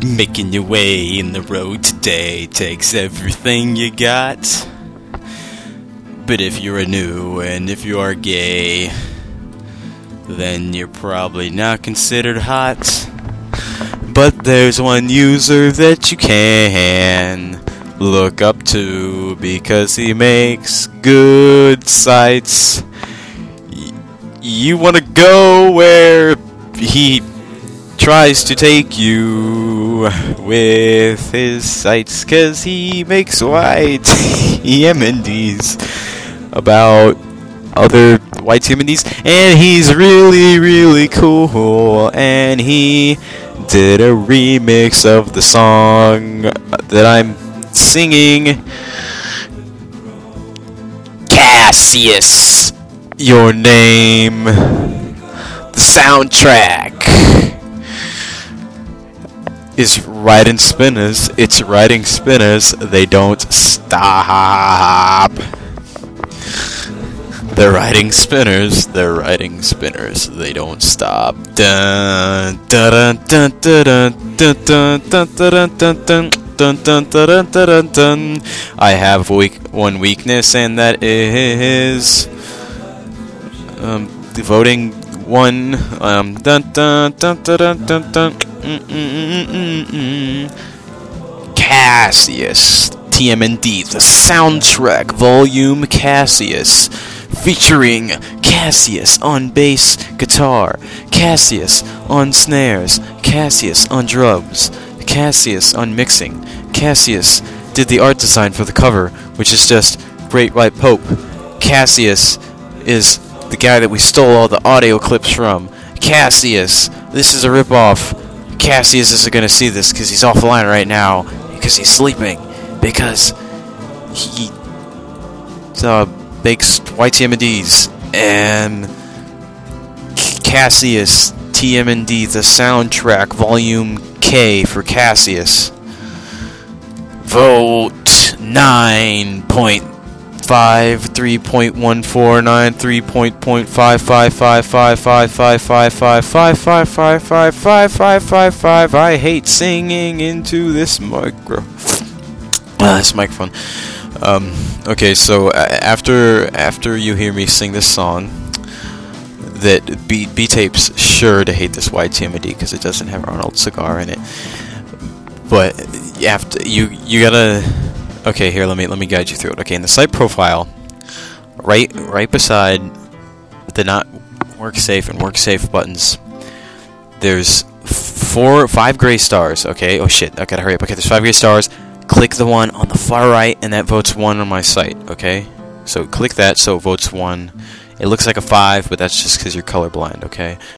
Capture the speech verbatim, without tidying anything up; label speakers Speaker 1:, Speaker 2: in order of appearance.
Speaker 1: Making your way in the road today takes everything you got. But if you're a new and if you are gay, then you're probably not considered hot. But there's one user that you can look up to because he makes good sites. Y- you want to go where he tries to take you with his sights, cause he makes white T M N Ds about other white T M N Ds, and he's really, really cool, and he did a remix of the song that I'm singing, Cassius, your name, the soundtrack is riding spinners. It's riding spinners. They don't stop. They're riding spinners. They're riding spinners. They don't stop. Dun dun dun dun dun dun dun dun dun dun dun dun dun dun. I have weak one weakness, and that is um voting one. Um dun dun dun dun dun dun. Mm-mm-mm-mm-mm. Cassius T M N D, the soundtrack volume Cassius, featuring Cassius on bass guitar, Cassius on snares, Cassius on drums, Cassius on mixing. Cassius did the art design for the cover, which is just Great White Pope. Cassius is the guy that we stole all the audio clips from. Cassius, this is a ripoff. Cassius isn't going to see this because he's offline right now, because he's sleeping, because he uh, bakes white T M N Ds, and Cassius T M N D, the soundtrack, volume K for Cassius. Vote nine point five, three point one four nine, three point five five five five five five five five five five five five five five five five. I hate singing into this micro. Uh, this microphone. Um, okay, so uh, after after you hear me sing this song, that B B Tape's sure to hate this white T M N D because it doesn't have Arnold Cigar in it. But you have to, you you gotta. Okay, here, let me let me guide you through it. Okay, in the site profile, right right beside the not work safe and work safe buttons, there's four five gray stars. Okay, oh shit, I gotta hurry up. Okay, there's five gray stars. Click the one on the far right, and that votes one on my site. Okay, so click that, so it votes one. It looks like a five, but that's just because you're colorblind. Okay.